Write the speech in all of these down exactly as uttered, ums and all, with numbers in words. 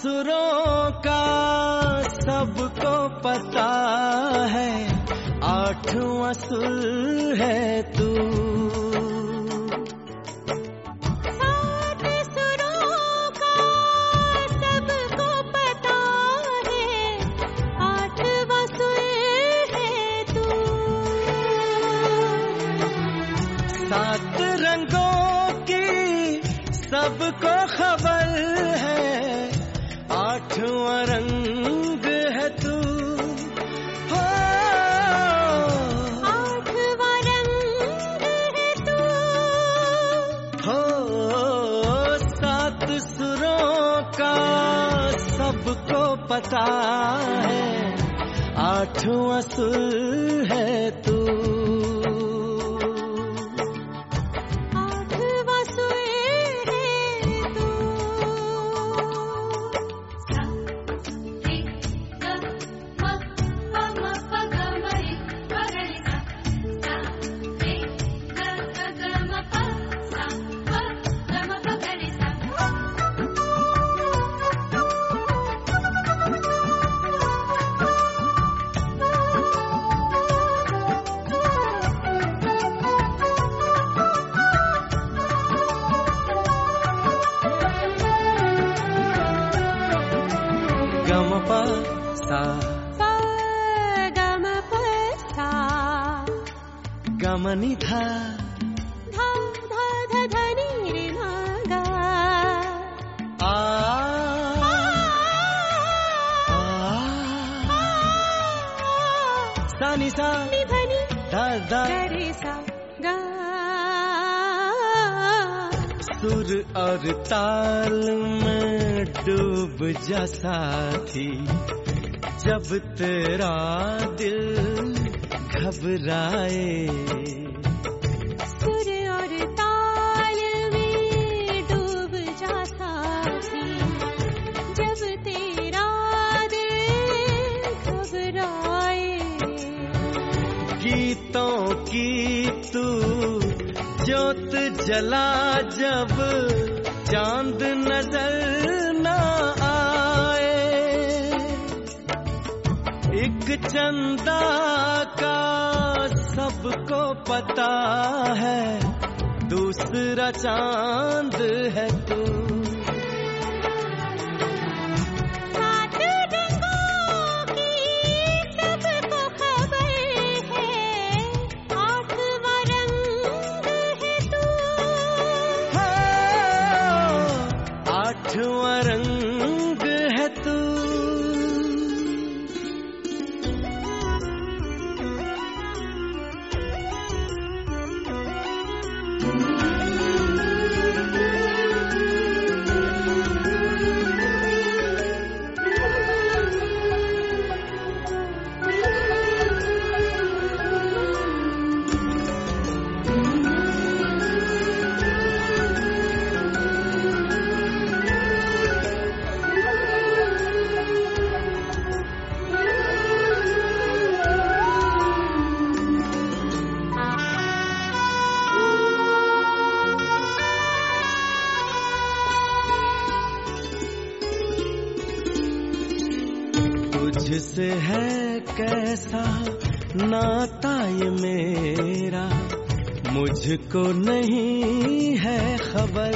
सुरों का सबको पता है, आठवां सुर है तू। सात सुरों का सबको पता है, आठवां सुर है तू। सात रंगों की सबको खबर है, आठवां रंग है तू। हो आठवां रंग है तू। हो सात सुरों का सबको पता है, आठवां सुर है तू। आठवां सुर है तू। गम प सा प गम प सा गम नि धा धा धा धा धा नी रे ना गा। आ आ सा नि सा नी धा नी धा धा। गा रे सा गा। सुर और ताल में डूब जा साथी, जब तेरा दिल घबराए। सुर और ताल में डूब जा साथी, जब तेरा दिल घबराए। गीतों की तू ज्योत जला जब चांद नजर न आए। एक चंदा का सबको पता है, दूसरा चांद है तू। सात रंगों की सबको खबर है, आठवां रंग है तू। आठवां रंग है तू। तुझसे है कैसा नाता ये मेरा, मुझको नहीं है खबर।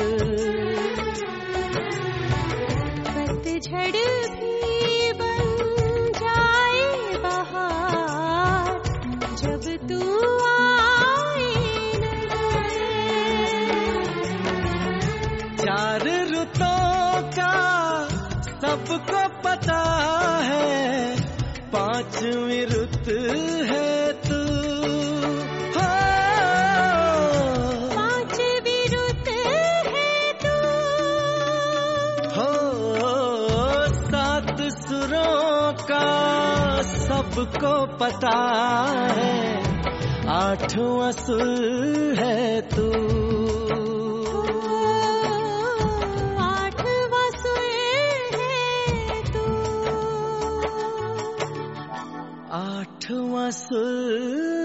पतझड़ भी बन जाए बहार, जब तू आए नजर। चार रुतों का सबको पता है, पांचवी रुत है तू। हो पांचवी रुत है तू। हो सात सुरों का सबको पता है, आठवां सुर है तू। आठवां सुर है तू। आठवां सुर